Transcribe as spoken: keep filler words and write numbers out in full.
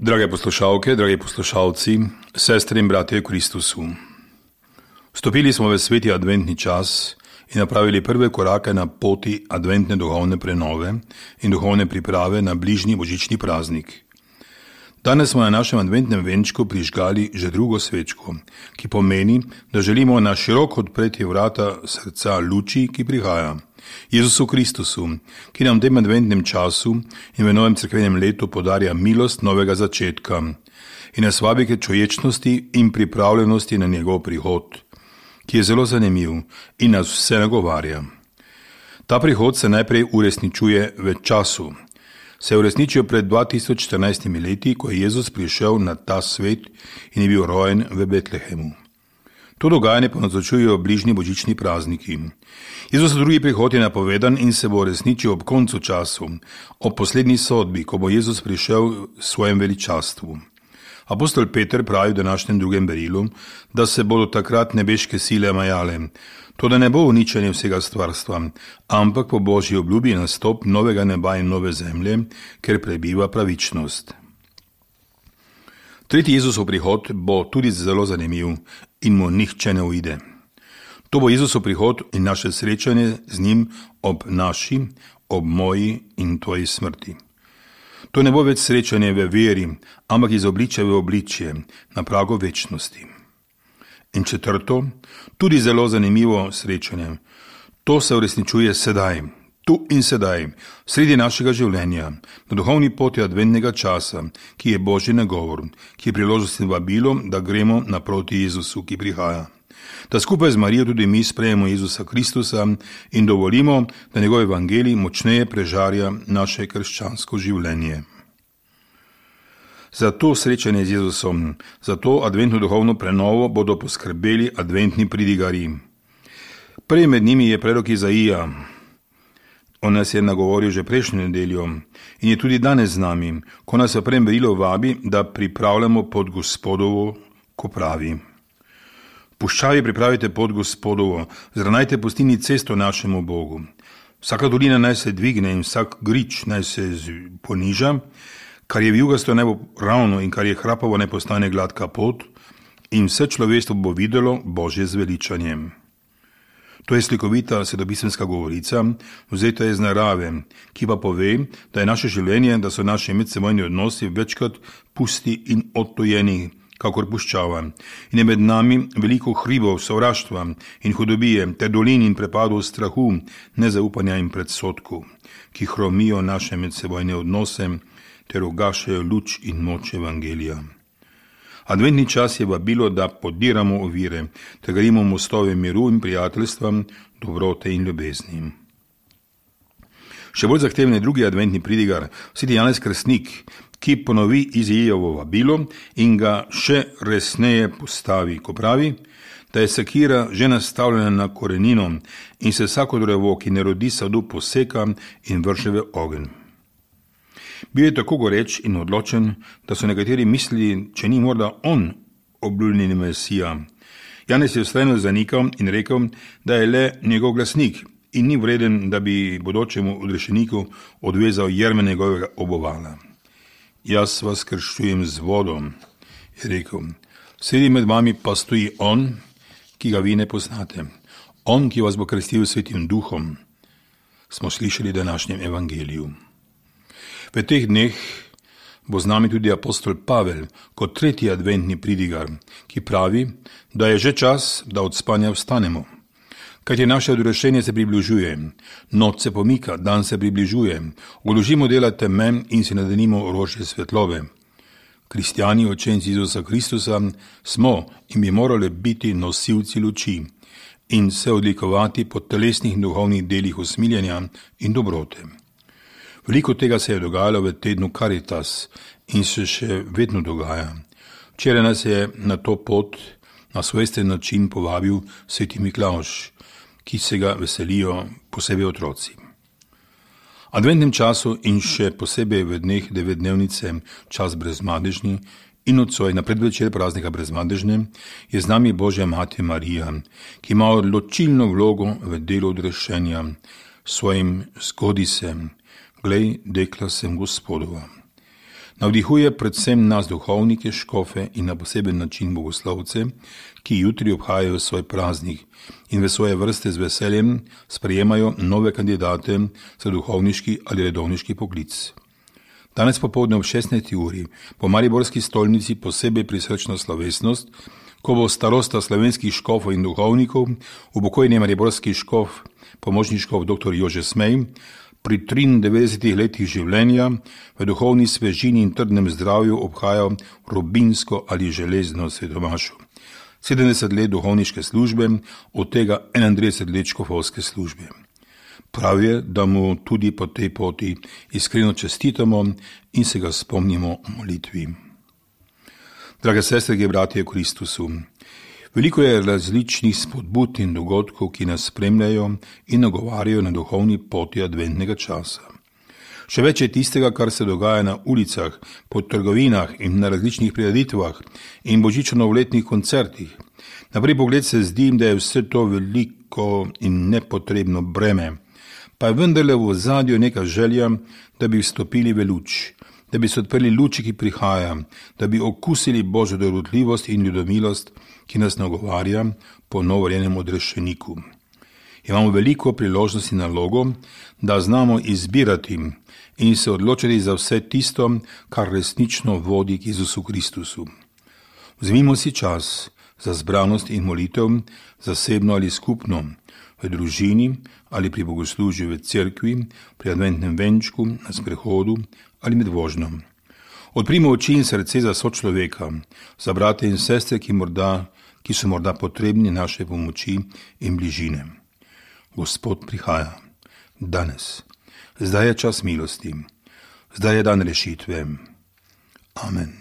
Drage poslušalke, dragi poslušalci, sestre in bratje v Kristusu. Vstopili smo v sveti adventni čas in napravili prve korake na poti adventne duhovne prenove in duhovne priprave na bližnji božični praznik. Danes smo na našem adventnem venčku prižgali že drugo svečko, ki pomeni, da želimo na široko odpreti vrata srca luči, ki prihaja. Jezusu Kristusu, ki nam v tem adventnem času in v novem cerkvenem letu podarja milost novega začetka in nas vabi k čuječnosti in pripravljenosti na njegov prihod, ki je zelo zanimiv in nas vse nagovarja. Ta prihod se najprej uresničuje v času. Se je uresničil pred dva tisoč štirinajstimi leti, ko je Jezus prišel na ta svet in je bil rojen v Betlehemu. To dogajanje pa naznačujejo bližnji božični prazniki. Jezusov drugi prihod je napovedan in se bo resničil ob koncu času, ob poslednji sodbi, ko bo Jezus prišel v svojem veličastvu. Apostol Peter pravi v današnjem drugem berilu, da se bodo takrat nebeške sile majale. To, da ne bo uničenje vsega stvarstva, ampak po Božji obljubi nastop novega neba in nove zemlje, ker prebiva pravičnost. Tretji Jezusov prihod bo tudi zelo zanimiv in mu nihče ne uide. To bo Jezusov prihod in naše srečanje z njim ob naši, ob moji in tvoji smrti. To ne bo več srečanje v veri, ampak iz obličja v obličje, na pragu večnosti. In četrto, tudi zelo zanimivo srečanje. To se uresničuje sedaj, tu in sedaj, sredi našega življenja, na duhovni poti adventnega časa, ki je Božji nagovor, ki je priložnost in vabilo, da gremo naproti Jezusu, ki prihaja. Da skupaj z Marijo tudi mi sprejemo Jezusa Kristusa in dovolimo, da njegov evangelij močneje prežarja naše krščansko življenje. Za to srečanje z Jezusom, za to adventno duhovno prenovo bodo poskrbeli adventni pridigarji. Prvi med njimi je prerok Izaija. On nas je nagovoril že prejšnjo nedeljo in je tudi danes z nami, ko nas v prvem berilu vabi, da pripravljamo pot Gospodovo, ko pravi: Puščavi pripravite pot Gospodovo, zravnajte pustini cesto našemu Bogu. Vsaka dolina naj se dvigne in vsak grič naj se poniža, kar je vijugasto naj bo ravno in kar je hrapavo naj postane gladka pot in vse človeštvo bo videlo Božje zveličanje. To je slikovita svetopisemska govorica, vzeta iz narave, ki pa pove, da je naše življenje, da so naši medsebojni odnosi večkrat pusti in odtojeni, kakor puščava. In je med nami veliko hribov, sovraštva in hudobije, ter dolin in prepadov strahu, nezaupanja in predsodkov, ki hromijo naše medsebojne odnose ter ugašajo luč in moč evangelija. Adventni čas je vabilo, da podiramo ovire, da gradimo mostove miru in prijateljstva, dobrote in ljubezni. Še bolj zahteven je drugi adventni pridigar, sveti Janez Krstnik, ki ponovi Izaijevo vabilo in ga še resneje postavi, ko pravi, da je sekira že nastavljena na korenino in se vsako drevo, ki ne rodi sadu, poseka in vrže v ogenj. Bil je tako goreč in odločen, da so nekateri mislili, če ni morda on obljubljeni Mesija. Janez je vztrajno zanikal in rekel, da je le njegov glasnik in ni vreden, da bi bodočemu odrešeniku odvezal jerme njegovega obovala. Jaz vas krščujem z vodom, je rekel. Sredi med vami pa stoji on, ki ga vi ne poznate. On, ki vas bo krstil svetim duhom, smo slišali v današnjem evangeliju. V teh dneh bo z nami tudi apostol Pavel kot tretji adventni pridigar, ki pravi, da je že čas, da od spanja vstanemo. Kajti naše odrešenje se približuje, noč se pomika, dan se približuje, odložimo dela teme in si nadenimo orožje svetlobe. Kristjani, učenci Jezusa Kristusa, smo in bi morali biti nosilci luči in se odlikovati po telesnih in duhovnih delih usmiljenja in dobrote. Veliko tega se je dogajalo v tednu Caritas in se še vedno dogaja. Včeraj nas je na to pot na svojesten način povabil sveti Miklavž, ki se ga veselijo posebej otroci. Adventnem času in še posebej v dneh devetdnevnice, čas brezmadežni in nocoj na predvečer praznika brezmadežne, je z nami Božja Mati Marija, ki ima odločilno vlogo v delu odrešenja, svojim zgodi se, glej, dekla sem Gospodova. Navdihuje predvsem nas duhovnike, škofe in na poseben način bogoslovce, ki jutri obhajajo svoj praznik in v svoje vrste z veseljem sprejemajo nove kandidate za duhovniški ali redovniški poklic. Danes popoldne ob šestnajsti uri po mariborski stolnici posebej prisrčna slovesnost, ko bo starosta slovenskih škofov in duhovnikov, upokojeni mariborski škof, pomočni škof dr. Jože Smej, pri triindevetdesetih letih življenja v duhovni svežini in trdnem zdravju obhajal rubinsko ali železno svetomašo. sedemdeset let duhovniške službe, od tega enaintrideset let škofovske službe. Prav je, da mu tudi po tej poti iskreno čestitamo in se ga spomnimo v molitvi. Drage sestre in bratje v Kristusu, veliko je različnih spodbud in dogodkov, ki nas spremljajo in nagovarjajo na duhovni poti adventnega časa. Še več je tistega, kar se dogaja na ulicah, po trgovinah in na različnih prireditvah in božično-novoletnih koncertih. Na prvi pogled se zdi, da je vse to veliko in nepotrebno breme, pa je vendarle v ozadju neka želja, da bi vstopili v luč, da bi se odprli luči, ki prihaja, da bi okusili Božjo dobrotljivost in ljudomilost, ki nas nagovarja po novorjenem odrešeniku. Imamo veliko priložnosti in nalogo, da znamo izbirati in se odločiti za vse tisto, kar resnično vodi k Jezusu Kristusu. Vzemimo si čas za zbranost in molitev, zasebno ali skupno, v družini ali pri bogoslužju v cerkvi, pri adventnem venčku, na sprehodu ali med vožnjo. Odprimo oči in srce za sočloveka, za brate in sestre, ki, morda, ki so morda potrebni naše pomoči in bližine. Gospod prihaja. Danes. Zdaj je čas milosti. Zdaj je dan rešitve. Amen.